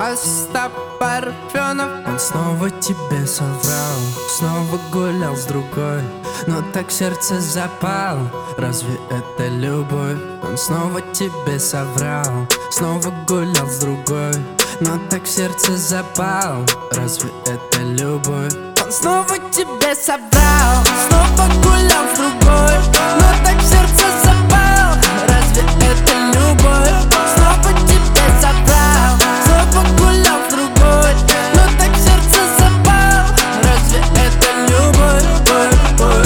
Остап Парфенов. Он снова тебе соврал, снова гулял с другой, но так сердце запал. Разве это любовь? Он снова тебе соврал, снова гулял с другой, но так сердце запал. Разве это любовь? Он снова тебе соврал, снова гулял с другой, но так сердце запал. Разве это любовь? Снова тебе соврал, снова гулял с другой, но так сердце запал. Разве это любовь?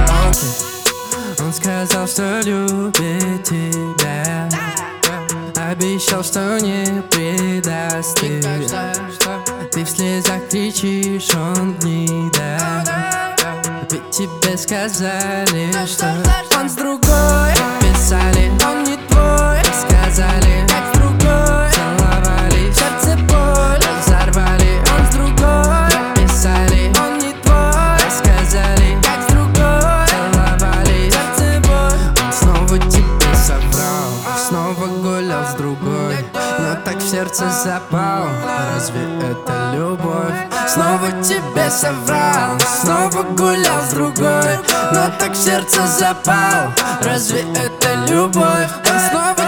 Он сказал, что любит тебя, обещал, что не предаст ты. Ты в слезах кричишь, он в них, да. Ведь тебе сказали, что он с другой. Писали, он не твой. Сказали, как с другой. Целовали, сердце боль разорвали. Он с другой. Писали, он не твой. Сказали, как с другой. Целовали, сердце боль. Он снова тебе соврал, снова гулял с другой, но так в сердце запал. Разве это любовь? Снова тебе соврал, снова гулял с другой, но так в сердце запал. Разве это любовь? Он снова